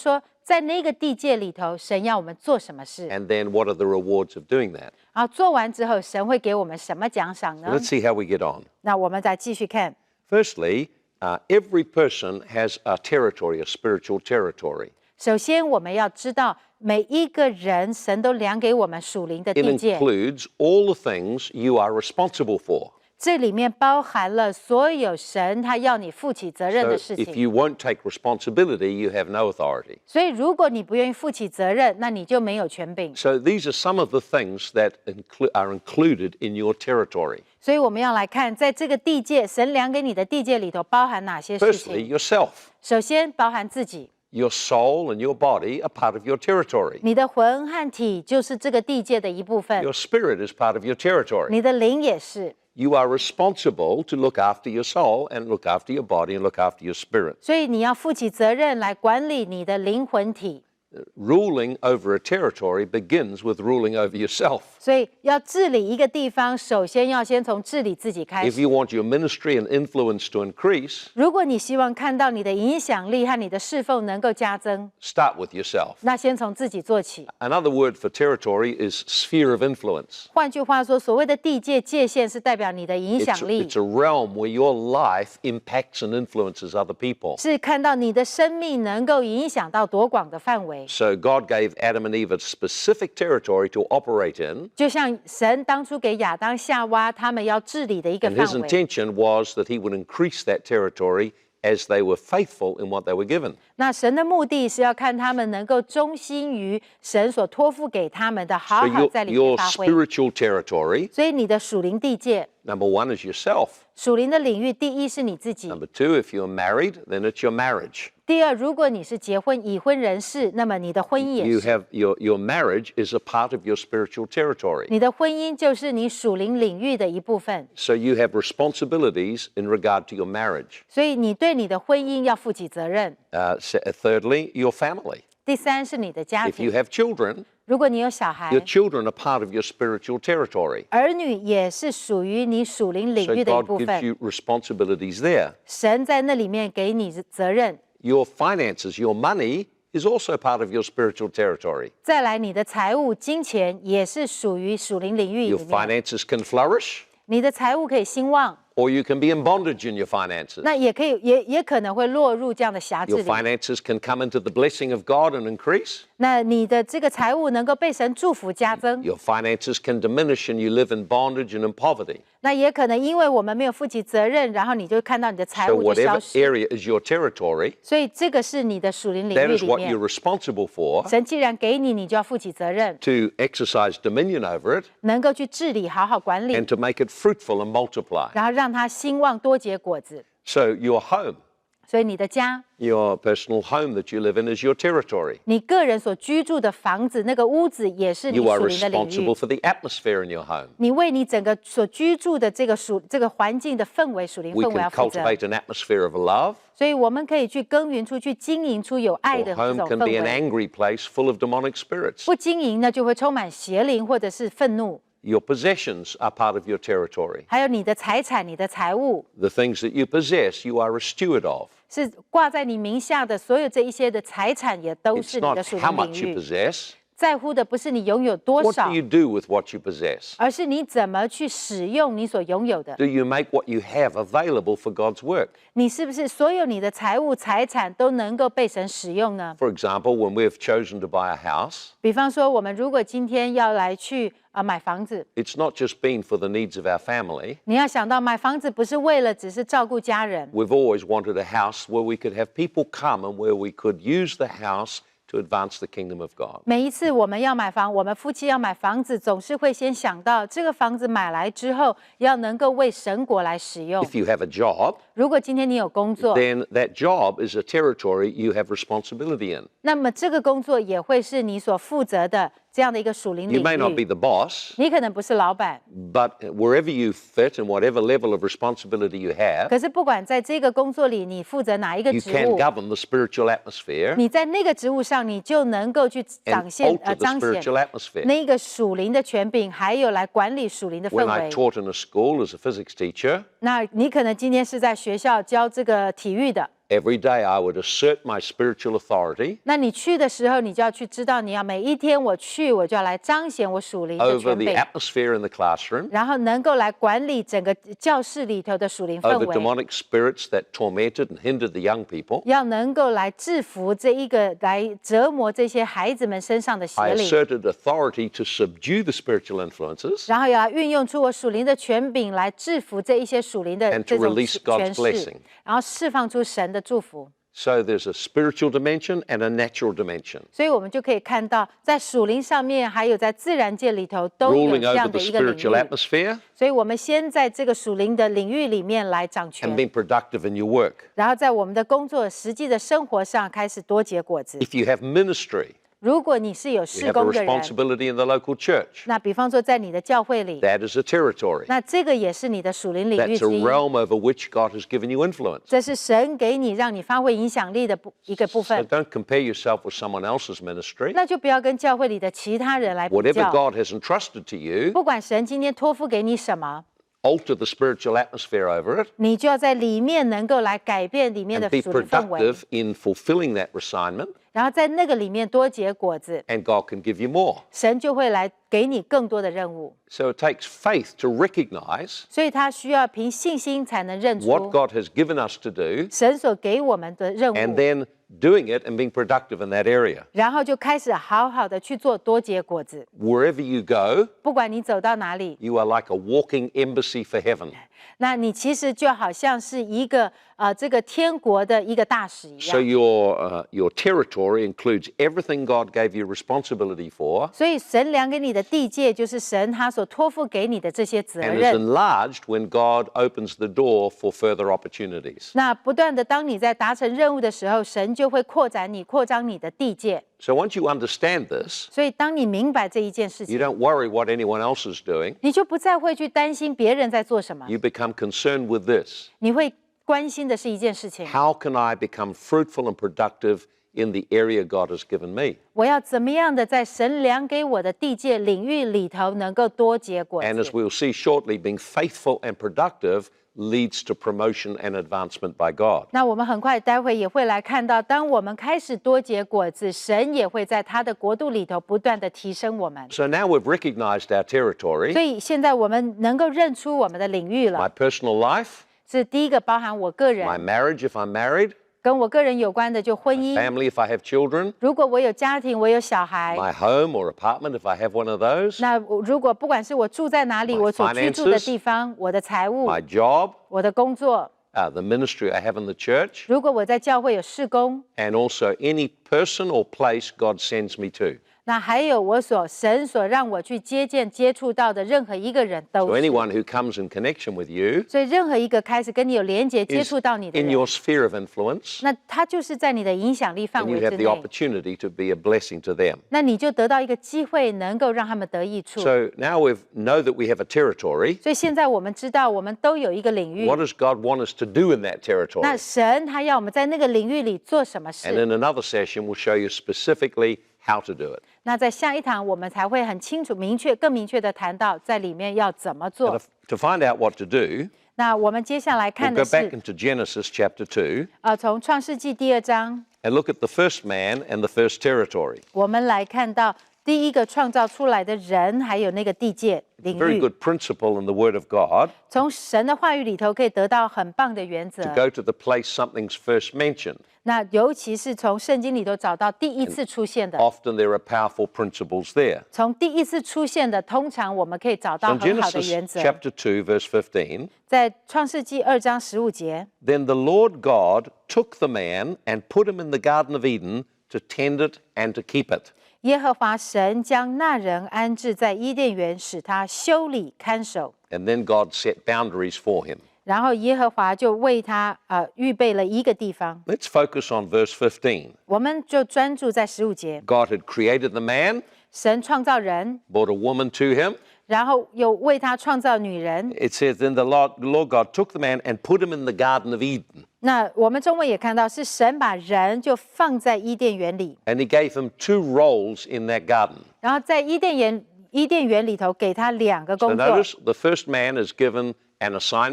在那个地界里头，神要我们做什么事， And then what are the rewards of doing that? 然后做完之后，神会给我们什么奖赏呢？ Let's see how we get on. 那我们再继续看。 Firstly, every person has a territory, a spiritual territory. 首先，我们要知道每一个人，神都量给我们属灵的 It 地界， includes all the things you are responsible for. 这里面包含了所有神他要你负起责任 So 的事 if 情。 you won't take responsibility, you have no authority. 所以，如果你不愿意负起责任，那你就没有权柄。 So these are some of the things that are included in your territory. 所以，我们要来看，在这个地界，神量给你的地界里头包含哪些事 Firstly, 情？ yourself. 首先，包含自己， Your soul and your body are part of your territory. 你的魂和体就是这个地界的一部分， Your spirit is part of your territory. 你的灵也是。 You are responsible to look after your soul and look after your body and look after your spirit. 所以，你要负起责任来管理你的灵魂体。 Ruling over a territory begins with ruling over yourself. 所以，要治理一个地方，首先要先从治理自己开 If 始。 you want your ministry and influence to increase, 如果你希望看到你的影响力和你的侍奉能够加增， start with yourself. 那先从自己做起。 Another word for territory is sphere of influence. 换句话说，所谓的地界界限是代表你的影 It's, 响力 it's，a realm where your life impacts and influences other people. 是看到你的生命能够影响到多广的范围。 So God gave Adam and Eve a specific territory to operate in, 就像神当初给亚当夏娃他们要治理的一个 and his 范围。 intention was that he would increase that territory as they were faithful in what they were given. 那神的目的是要看他们能够忠心于神所托付给他们的，好 So 好在里面 your 发挥。 spiritual territory, 所以你的属灵地界， number one, is yourself. 属灵的领域，第一是你自己。 Number two, if you're married, then it's your marriage. 第二，如果你是结婚已婚人士，那么你的婚姻也 You 是。 have your marriage is a part of your spiritual territory. 你的婚姻就是你属灵领域的一部分， So you have responsibilities in regard to your marriage. 所以你对你的婚姻要负起责任。 Thirdly, your family. 第三是你的家 If you 庭， have children, 如果你有小孩 your，children are part of your spiritual territory. 儿女也是属于你属灵领 So 域的一 God 部 gives 分。 you responsibilities there. 神在那里面给你责任。 Your finances, your money is also part of your spiritual territory. 再来，你的财务、金钱也是属于属灵领域 Your 里面。 finances can flourish, 你的财务可以兴旺， or you can be in bondage in your finances. 那也可以也可能会落入这样的辖制 Your 里。 finances can come into the blessing of God and increase. 那你的这个财务能够被神祝福加增， Your finances can diminish and you live in bondage and in poverty. 那也可能因为我们没有负起责任，然后你就看到你的财 So 务就消 whatever 失。 area is your territory, 所以这个是你的属灵领 that 域 is 里 what 面 you're，responsible for 神既然给你，你就要负起责任， to exercise dominion over it 能够去治理、好好管理 and，to make it fruitful and multiply. 然后让它兴旺多结果子。 So your home, 所以你的家， your personal home that you live in is your territory. 你个人所居住的房子，那个屋子也是你 You are 属灵的领 responsible 域。 for the atmosphere in your home. 你为你整个所居住的这个环境的氛围、属灵 We 氛围 can 要负责。 cultivate an atmosphere of love. 所以我们可以去耕耘出去，经营出有爱 Or 的这 home 种 can be 氛 an 围。 angry place full of demonic spirits. 不经营呢，就会充满邪灵或者是愤怒。 Your possessions are part of your territory. 还有你的财产、你的财物， The things that you possess, you are a steward of. 是挂在你名下的所有这一些的财产，也都 It's 是你 not 的属 how 灵 much 领 you 域。 possess. 在乎的不是你拥有多 What 少 do，you do with what you possess? 而是你怎么去使用你所拥有的。 Do you make what you have available for God's work? 你是不是所有你的财物、财产都能够被神使用呢？ For example, when we've chosen to buy a house, 比方说，我们如果今天要来去买房子， it's not just been for the needs of our family. 你要想到买房子不是为了只是照顾家人， We've always wanted a house where we could have people come and where we could use the house to advance the kingdom of God. 每一次我们要买房，我们夫妻要买房子，总是会先想到这个房子买来之后，要能够为神国来使用。 If you have a job, 如果今天你有工作， then that job is a territory you have responsibility in. 那么这个工作也会是你所负责的这样的一个属灵 You 领 may not be 域。 the boss, 你可能不是老板， but wherever you fit and whatever level of responsibility you have, 可是不管在这个工作里你负责哪一个 you 职 can 务， govern the spiritual atmosphere 你在那个职务上，你就能够去 and 彰 alter the 显 spiritual atmosphere. 那个属灵的权柄，还有来管理属灵的 When 氛 I 围。 taught in a school as a physics teacher, 那你可能今天是在学校教这个体育的， Every day I would assert my spiritual authority 那你去的时候，你就要去知道，你要每一天我去，我就要来彰显我属灵的 over 权 the 柄， atmosphere in the classroom, 然后能够来管理整个教室里头的属灵氛 over 围， demonic spirits that tormented and hindered the young people. 要能够来制服这一个来折磨这些孩子们身上的 I 邪灵， asserted authority to subdue the spiritual influences 然后也要运用出我属灵的权柄来制服这一些属灵的 and to 这种 release 权 God's 势 blessing.， 然后释放出神的祝福。 So there's a spiritual dimension and a natural dimension. 所以我们就可以看到，在属灵上面，还有在自然界里头，都有 Ruling 这 over 样 the 的一个领 spiritual 域。 atmosphere 所以我们先在这个属灵的领域里面来掌 and 权， being productive in your work. 然后在我们的工作、实际的生活上开始多结果子。 If you have ministry, 如果你是有 you 事 have a 工的人， responsibility in the local church. 那比方说在你的教会里， That is a territory. 那这个也是你的属灵领域 That's 之 a 一。 realm over which God has given you influence. 这是神给你让你发挥影响力的一个部 So 分。 don't compare yourself with someone else's ministry. 那就不要跟教会里的其他人来比 Whatever 较。 God has entrusted to you, 不管神今天托付给你什么， alter the spiritual atmosphere over it 你就要在里面能够来改变里面 and 的 be 属灵氛围， productive in fulfilling that assignment, 然后在那个里面多结果子， and God can give you more. 神就会来给你更多的任务。 So it takes faith to recognize 所以他需要凭信心才能认 what 出 God has given us to do 神所给我们的任 and 务， then doing it and being productive in that area. 然后就开始好好的去做多结果子。 Wherever you go, 不管你走到哪里， you are like a walking embassy for heaven. 那你其实就好像是一个这个天国的一个大使一 So 样。 your territory includes everything God gave you responsibility for 所以神量给你的地界，就是神他所托付给你的这些责 and is 任。 enlarged when God opens the door for further opportunities. 那不断的，当你在达成任务的时候，神就会扩展你、扩张你的地界。 So once you understand this, 所以，当你明白这一件事 you 情， don't worry what anyone else is doing. 你就不再会去担心别人在做什么， You become concerned with this. 你会关心的是一件事情： How can I become fruitful and productive in the area God has given me? 我要怎么样的在神量给我的地界领域里头，能够多结果 And as 子。 we'll see shortly, being faithful and productive leads to promotion and advancement by God. 那我们很快待会也会来看到，当我们开始多结果子，神也会在他的国度里头不断的提升我们。 So now we've recognized our territory, 所以现在我们能够认出我们的领域 my 了， personal life, 是第一个包含我个 my 人， marriage if I'm married, 跟我个人有关的就婚姻。 family if I have children, 如果我有家庭，我有小孩， my home or apartment if I have one of those, 那如果不管是我住在哪里， My 我所居住的地方，我的财务， my job, 我的工作， the ministry I have in the church, 如果我在教会有事工， and also any person or place God sends me to. 那还有神所让我去接触到的任何一个人 So 都是。 anyone who comes in connection with you 所以任何一个开始跟你有连结、接 is 触到你的 in 人， your sphere of influence, 那他就是在你的影响力范 and you 围之 have the 内， opportunity to be a blessing to them. 那你就得到一个机会，能够让他们得益处。 So now we know that we have a territory. 所以现在我们知道，我们都有一个领域。 What does God want us to do in that 那 territory? 神他要我们在那个领域里做什么 And 事？ in another session, we'll show you specifically how to do it. 那在下一堂我们才会很清楚、更明确的谈到在里面要怎么 And 做。 to find out what to do, 那我们接下来 we'll 看 go 的 back 是， into Genesis chapter 2 从创世纪第2章， and look at the first man and the first territory. 我们来看到第一个创造出来的人，还有那个地界领 Very 域。 good principle in the Word of God 从神的话语里头可以得到很棒的原则 to。go to the place something's first mentioned. 那尤其是从圣经里头找到第一次出现的， Often there are powerful principles there. 从第一次出现的，通常我们可以找 So 到 in 很好的 Genesis 原则。 chapter 2, verse 15, 在创世纪2章15节， then the Lord God took the man and put him in the Garden of Eden to tend it and to keep it. 耶和华神将那人安置在伊甸园，使他修理看守。 And then God set boundaries for him. 然后耶和华就为他预备了一个地方。 Let's focus on verse 15. 我们就专注在15节， God had created the man, 神创造人， brought a woman to him. 然后又为他创造女人。 It says, then the Lord God took the man and put him in the Garden of Eden. 那我们中文也看到，是神把人就放在伊甸园里， And he gave him 2 roles in that garden. 然后在伊甸园里头给他2个 So 工作。 notice the first man is given an assignment.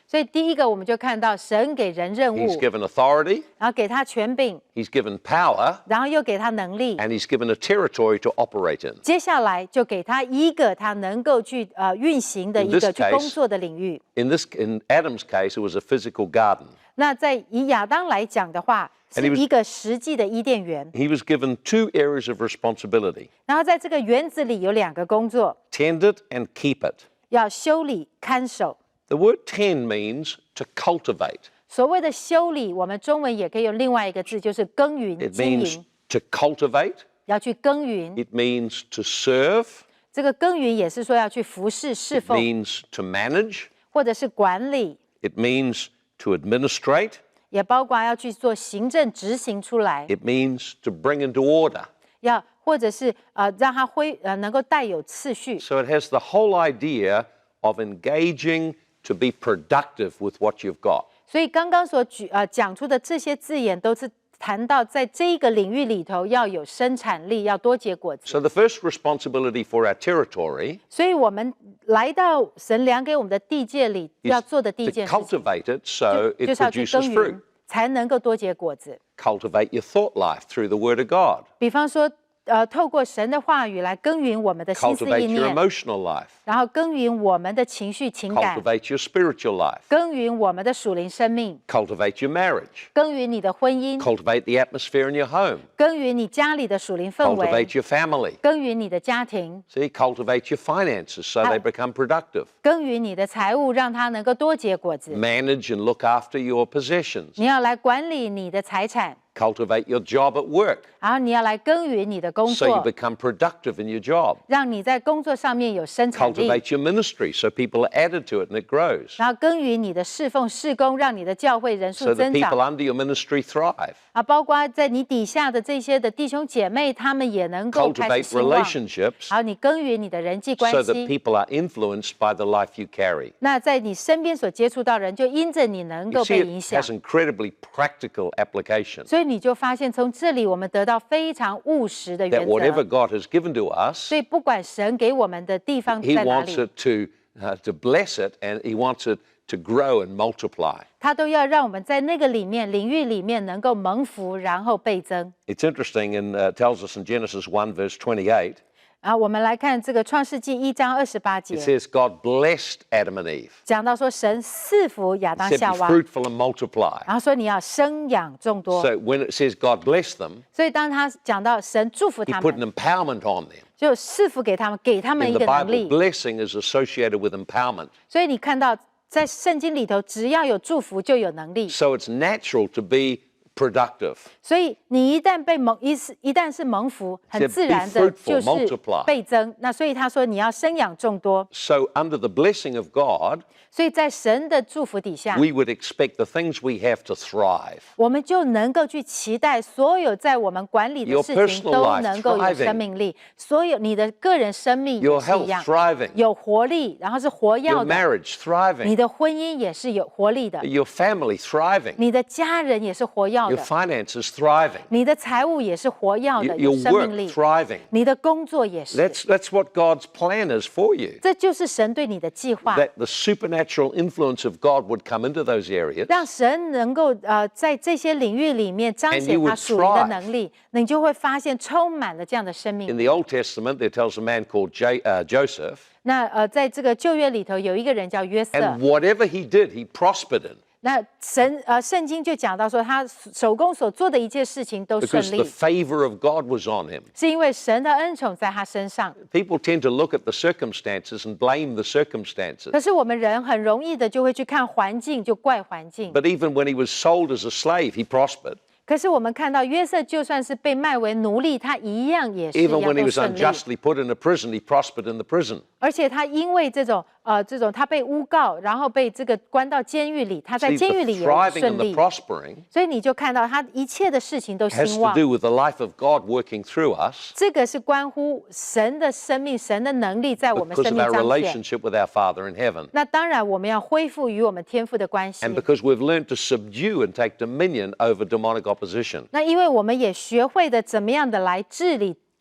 所以第一个我们就看到神给人任务， He's given authority, 然后给他权柄， he's given power, 然后又给他能力， and he's given a territory to operate in. 接下来就给他一个他能够去运行的 In 一 this 个去 case- 工作的领域。 In Adam's case, it was a physical garden. 那在以亚当来讲的话， And 是 he was- 一个实际的伊甸园。 He was given 2 areas of responsibility: 然后在这个园子里有2个工作， tend it and keep it. 要修理、看守。 The word tend means to cultivate. 所谓的修理，我们中文也可以用另外一个字，就是耕耘、 It 经 means 营， to cultivate. 要去耕耘。 It means to serve. 这个耕耘也是说要去服侍、侍 It 奉， means to manage. 或者是管理， It means to administrate. 也包括要去做行政执行出来， It means to bring into order. 要或者是让它能够带有次序。 So it has the whole idea of engaging to be productive with what you've got. 所以刚刚所讲出的这些字眼，都是谈到在这一个领域里头要有生产力，要多结果子。 So the first responsibility for our territory 所以我们来到神量给我们的地界里， is 要做的第一 to 件事情， cultivate it so 就 it 是要去 produces 耕 fruit. 耘，才能够多结果子。 Cultivate your thought life through the Word of God. 比方说，透过神的话语来耕耘我们的心思意 Cultivate your 念， emotional life. 然后耕耘我们的情绪情感， Cultivate your spiritual life. 耕耘我们的属灵生命， Cultivate your marriage. 耕耘你的婚姻， Cultivate the atmosphere in your home. 耕耘你家里的属灵氛围， Cultivate your family. 耕耘你的家庭， See, cultivate your finances so they become productive. 耕耘你的财物，让它能够多结果子。 Manage and look after your possessions. 你要来管理你的财产， Cultivate your job at work 然后你要来耕耘你的工 so you 作， become productive in your job. 让你在工作上面有生产力， Cultivate your ministry so people are added to it and it grows. 然后耕耘你的侍奉事工，让你的教会人 So 数 the 增 people 长。 under your ministry thrive. 包括在你底下的这些的弟兄姐妹，他们也能够开 Cultivate 始兴旺。 relationships 然后你耕耘你的人际关 so that 系， people are influenced by the life you carry. 那在你身边所接触到的人，就因着你能 You 够 see, 被影 it 响 has。incredibly practical application. 所以你就发现，从这里我们得到非常务实的 That 原 whatever 则。 God has given to us, 所以不管神给我们的地方 He 在哪 wants 里， it to bless it and He wants it to grow and multiply. 他都要让我们在那个里面领域里面能够蒙福，然后倍增。 It's interesting and tells us in Genesis 1 verse 28, 我们来看这个创世纪1章28 it 节， says God blessed Adam and Eve. 讲到说神赐福亚 He 当 said 夏 be 娃， fruitful and multiply. 然后说你要生养众多。 So when it says God blessed them, 所以当他讲到神祝福 He 他 put 们， an empowerment on them. 就赐福给他们，给他们 In 一 the 个能 Bible, 力。 blessing is associated with empowerment. 所以你看到在圣经里头，只要有祝福就有能力。 So it's natural to be productive. 所以你一旦一旦是蒙福，很 Said, 自然 "Be 的 fruitful, 就是 multiply." 倍增。那所以他说你要生养众多。 So under the blessing of God, 所以在神的祝福底下， we would expect the things we have to thrive. 我们就能够去期待所有在我们管理的 Your 事情 personal 都 life 能够有 thriving. 生命力。所有你的个人生命也 Your 是一 health 样， thriving. 有活力，然后是活 Your 跃的。 marriage 你 thriving. 的婚姻也是有活力的， Your family thriving. 你的家人也是活跃 Your 的， finances thriving. 你的财务也是活跃的， Your 有生 work 命力。 thriving. 你的工作也是， That's what God's plan is for you. 这就是神对你的计划， That the supernatural influence of God would come into those areas. 让神能够在这些领域里面彰 And 显 you would 他属灵的能力，你就会发现充满了这样的生 In 命。 the Old Testament, there tells a man called Joseph, 那在这个旧约里头有一个人叫约瑟 and，whatever he did, he prospered in. 那圣经就讲到说他手工所做的一切事情都顺 Because the 利， favor of God was on him. 是因为神的恩宠在他身上。 People tend to look at the circumstances and blame the circumstances. 可是我们人很容易的就会去看环境，就怪环境。 But even when he was sold as a slave, he prospered. 可是我们看到约瑟就算是被卖为奴隶，他一样也是一 Even 样 when he 都 was 顺利。 unjustly put in a prison, he prospered in the prison. 而且他因为这种他被诬告，然后被这个关到监狱里，他在 See, 监狱 the 里也 thriving 顺 and the 利。 prospering 所以你就看到他一切的事情都 has 兴 to 旺。 do with the life of God working through us 这个是关乎神的生命、神的能力在我们 because 生 of 命 our 彰显。 relationship with our Father in heaven. 那当然，我们要恢复与我们天父的关系 And。because we've learned to subdue and take dominion over demonic opposition. 那因为我们也学会的怎么样的来治理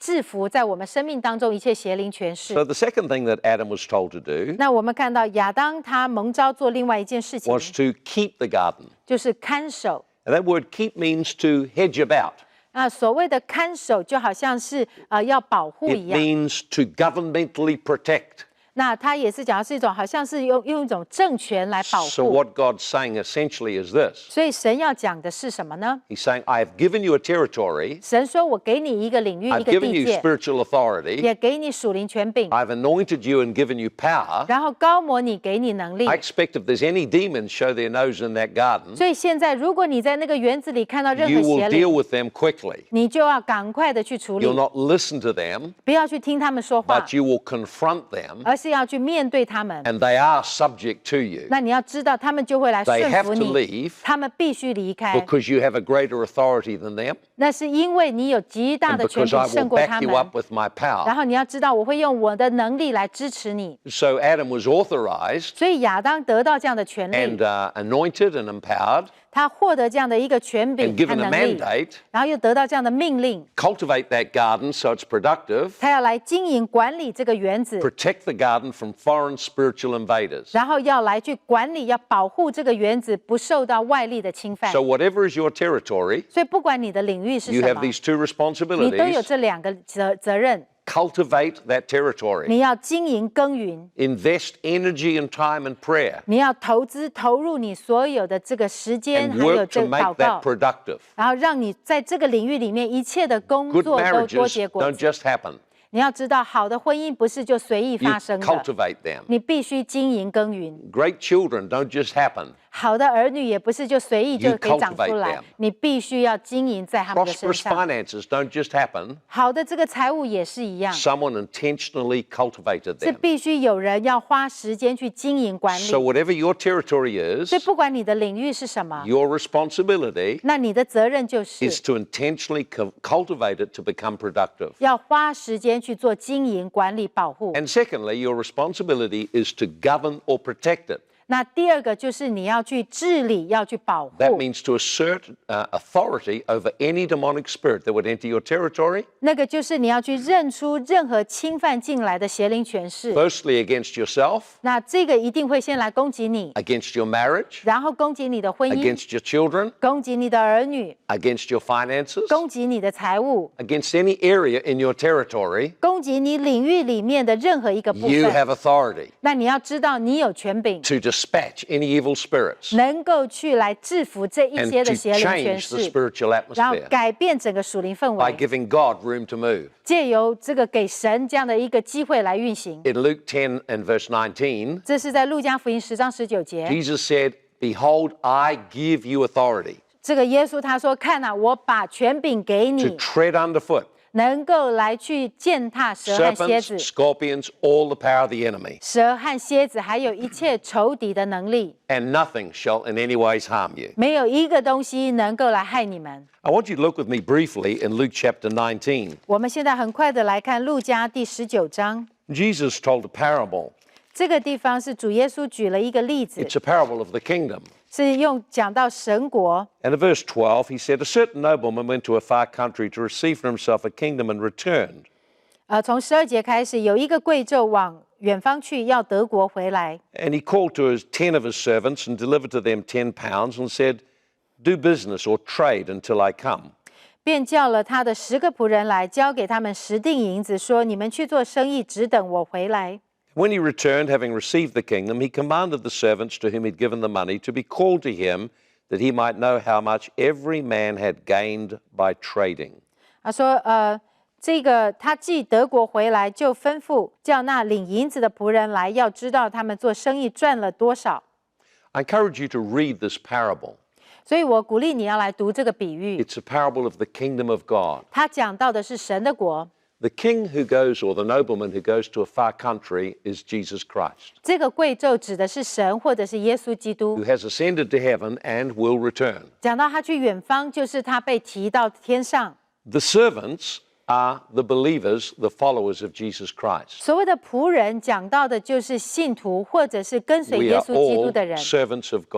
制服在我们生命当中一切邪灵权势。 So the second thing that Adam was told to do 那我们看到亚当他蒙召做另外一件事情， was to keep the garden. 就是看守。 And that word keep means to hedge about. 所谓的看守就好像是要保护 It 一样。 means to governmentally protect. 那他也是讲的是一种好像是用一种政权来保 So 护。 what God's saying essentially is this. 所以神要讲的是什么呢？ He's saying, I have given you a territory. 神说：“我给你一个领域，一 I've 个 given 地 you 界， spiritual authority. 也给你属灵权柄， I've anointed you and given you power. 然后高摩你，给你能力。 I expect if there's any demons show their nose in that garden, 所以现在，如果你在那个园子里看到任 you 何 will 邪 deal 灵， with them quickly. 你就要赶快的去处理 You'll，not listen to them, 不要去听他们说话， but you will confront them, 而是要去面对他们。 and they are subject to you. 那你要知道，他们就会来 They 顺 have 服 to 你， leave 他们必须离开， because you have a greater authority than them, 那是因为你有极大 and 的权 because I 柄胜 will 过他 back you 们。 up with my 然 power. 后你要知道，我会用我的能力来支持你。 So Adam was authorized 所以亚当得到这样的权利 and，anointed and empowered 他获得这样的一个权 and 柄和 given a 能力， mandate, 然后又得到这样的命令， cultivate that garden so it's productive, 他要来经营管理这个园子， protect the garden from foreign spiritual invaders. 然后要来去管理，要保护这个园子不受到外力的侵犯。 So whatever is your territory, 所以不管你的领域是 you 什 have 么， these two 你都有 responsibilities. 这两个责任， Cultivate that territory. 你要经营耕耘， Invest energy and time and prayer 你要投入你所有的这个时间， and 还有 work 这 to 个祷 make that 告， productive. 然后让你在这个领域里面一切的工 Good 作都多 marriages 结果 don't 子。 just happen. 你要知道，好的婚姻不是就随意 You 发生的， cultivate them. 你必须经营耕耘。 Great children don't just happen. 好的儿女也不是就随意就 You 可以长出 cultivate 来 them.， 你必须要经营在他们的身 Prosperous 上。 finances don't just happen. 好的这个财务也是一样， Someone intentionally cultivated 是 them. 必须有人要花时间去经营管理。 So whatever your territory 所以 is, 不管你的领域是什么， your responsibility 那你的责任就 is 是 to intentionally cultivate it to become productive. 要花时间去做经营管理保护。 And secondly, your responsibility is to govern or protect it. 那第二个就是你要去治理，要去保 That 护。 means to assert authority over any demonic spirit that would enter your territory, 那个就是你要去认出任何侵犯进来的邪灵权势。 firstly against yourself, 那这个一定会先来攻击你， against your marriage, 然后攻击你的婚姻， against your children, 攻击你的儿女， against your finances, 攻击你的财务， against any area in your territory. 攻击你领域里面的任何一个部 You 分。 have authority 那你要知道，你有权柄， to dispatch any evil spirits 能够去来制服这一 and 些 to 的邪灵权 change the 势， spiritual 然后 atmosphere 改变整个属灵氛 by 围， giving God room to move. 借由这个给神这样的一个机会来运行。 In Luke 10 and verse 19, 这是在路加福音10章19节， Jesus said, Behold, I give you authority 这个耶稣他说：“看啊，我把权柄给 to 你， tread underfoot 能够来去践踏蛇和蝎 serpents, 子。” scorpions, all the power of the enemy, 蛇和蝎子，还有一切仇敌的能力， and nothing shall in any ways harm you. 没有一个东西能够来害你们。 I want you to look with me briefly in Luke chapter 19. 我们现在很快的来看路加第19章， Jesus told a parable. 这个地方是主耶稣举了一个例子， It's a parable of the kingdom. 是讲到神国。 And in verse 12, he said, A certain nobleman went to a far country to receive for himself a kingdom and returned. 从12节开始，有一个贵胄往远方去，要德国回来， And he called to 10 of his servants and delivered to them 10 pounds and said, Do business or trade until I come. 便叫了他的10个仆人来，交给他们10锭银子，说：“你们去做生意，只等我回来。” When he returned, having received the kingdom, he commanded the servants to whom he'd given the money to be called to him, that he might know how much every man had gained by trading. 他说：“这个他既德国回来，就吩咐叫那领银子的仆人来，要知道他们做生意赚了多少。” I encourage you to read this parable. 所以我鼓励你要来读这个比喻。 It's a parable of the kingdom of God. 他讲到的是神的国。 The king who goes, or the nobleman who goes to a far country, is Jesus Christ, 这个贵胄指的是神或者是耶稣基督 who。has ascended to heaven and will return. 讲到他去远方，就是他被提到天上。 The servants are the believers, the followers of Jesus Christ. 所谓的仆人，讲到的就是信徒或者是跟随 We 耶 are 稣基督 all 的人。 servants of God.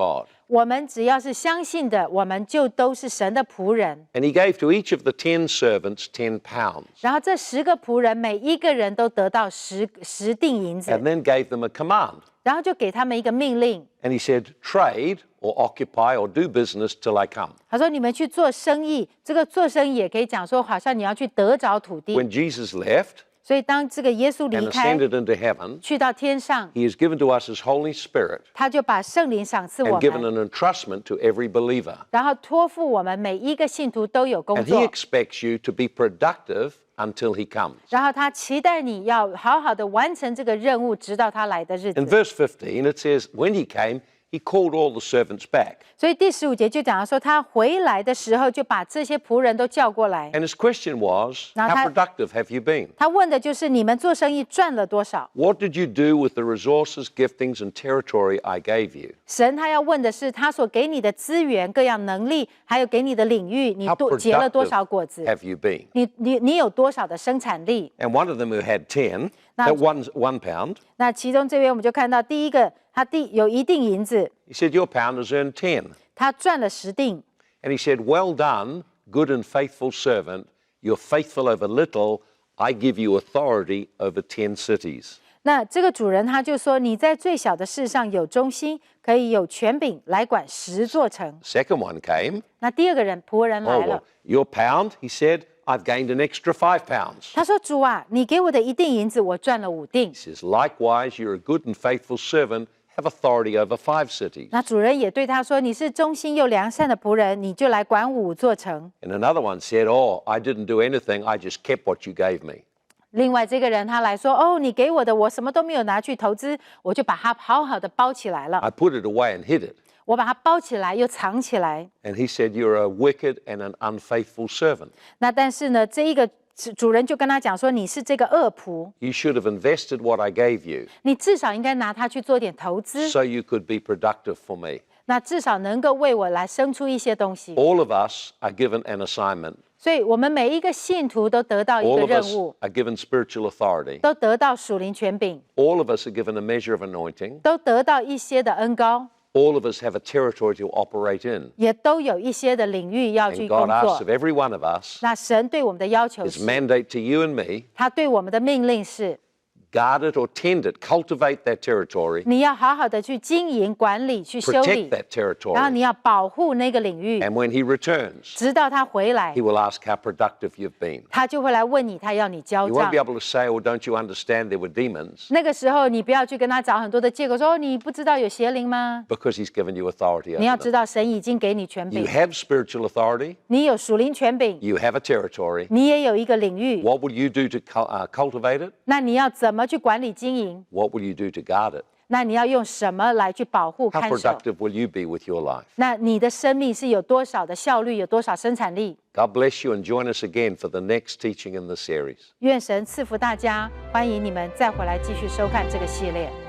我们只要是相信的，我们就都是神的仆人。 And he gave to each of the 10 servants 10 pounds, 然后这10个仆人，每一个人都得到十锭银子， and then gave them a command. 然后就给他们一个命令。 And he said, trade or occupy or do business till I come. 他说：“你们去做生意，这个做生意也可以讲说，好像你要去得着土地。 When Jesus left 所以当这个耶稣 and 离开， ascended into heaven, 去到天上， he has given to us his Holy Spirit 他就把圣灵赏赐我 and given 们， an entrustment to every believer. 然后托付我们每一个信徒都有工 And he 作， expects you to be productive until he comes. 然后他期待你要好好的完成这个任务，直到他来的日 In 子。 verse 15, it says, when he came, he called all the servants back. 所以第15节就讲到说，他回来的时候就把这些仆人都叫过来。 And his question was, Now how that- productive have you been? 他问的就是你们做生意赚了多少？ What did you do with the resources, giftings, and territory I gave you? 神他要问的是，他所给你的资源、各样能力，还有给你的领域，你 How 结了多 productive 少果子？ have you been? 你有多少的生产力？ And one of them who had 10, Now- one pound, 那其中这边我们就看到第一个，他有1锭银子， he said, your pound has earned 10. 他赚了10锭。 And he said, well done, good and faithful servant. You're faithful over little. I give you authority over 10 cities. 那这个主人他就说：“你在最小的事上有忠心，可以有权柄来管10座城。 Second one came. ” 那第二个人仆人 Oh, 来 well, 了， your pound, he said, I've gained an extra 5 pounds. 他说：“主啊，你给我的1锭银子，我赚了5锭。 He says, likewise, you're a good and faithful servant, have authority over 5 cities. 那主人也对他说：“你是忠心又良善的仆人，你就来管5座城。 And another one said, oh, I didn't do anything. I just kept what you gave me. ” 另外这个人他来说：“哦，你给我的，我什么都没有拿去投资，我就把它好好的包起来了， I put it away and hid it. 我把它包起来又藏起来。 And he said, you're a wicked and an unfaithful servant. 那但是呢，这一个主人就跟他讲说：你是这个恶仆， You should have invested what I gave you 你至少应该拿它去做点投资， so you could be productive for me. 那至少能够为我来生出一些东西。 All of us are given an assignment. 所以，我们每一个信徒都得到一 All 个 of 任 us 务， are given spiritual authority. 都得到属灵权柄， All of us are given a measure of anointing. 都得到一些的恩膏， All of us have a territory to operate in. 也都有一些的领域要去 And 工 God asks 作 of。every one of us, 那神对我们的要求 his 是， mandate to you and me, 他对我们的命令是， guard it or tend it, cultivate that territory, 你要好好的去经营、管理、去修 protect 理， that 然后你 territory. 要保护那个领域， And when he returns, 直到他回来 he，will ask how productive you've been. 他就会来问你，他要你交 You won't 账 be。able to say, oh, don't you understand there were demons? 那个时候，你不要去跟他找很多的借口，说哦，你不知道有邪灵吗？ Because he's given you authority 你要 over 知 them. 道，神已经给你权 You 柄， have spiritual authority. 你有属灵权柄， You have a territory. 你也有一个领域。 What will you do to cultivate it? 那你要怎么去管理经营？ What will you do to guard it? 那你要用什么来去保护 How 看守？ productive will you be with your life? 那你的生命是有多少的效率，有多少生产力？ God bless you and join us again for the next teaching in the series. 愿神赐福大家，欢迎你们再回来继续收看这个系列。